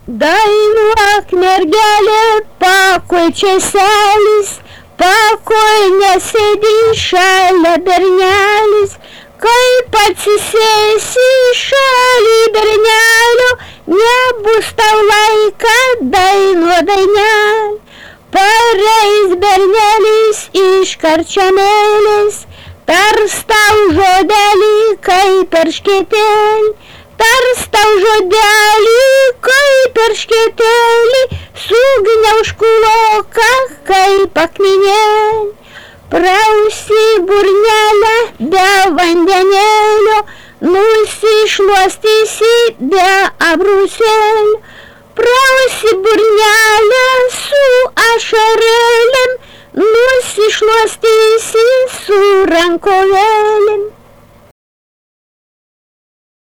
Dainuok, mergelė, pakoj čia selis, pakoj nesėdi šalia bernelis, kaip atsisėsi šalį bernelio, nebus tau laika dainuo dainelį. Pareis bernelis iš karčiamėlės, tars tau žodelį kaip erškėtelį, tars tau žodelį kaip erškėtelį, sugniauš kuloką kaip akmenėlį. Prausi burnelę be vandenėlio, nusišluostysi be abrūsėlio. Prausi burnelę su ašarėlėm, nusišluostysi su rankovėlėm.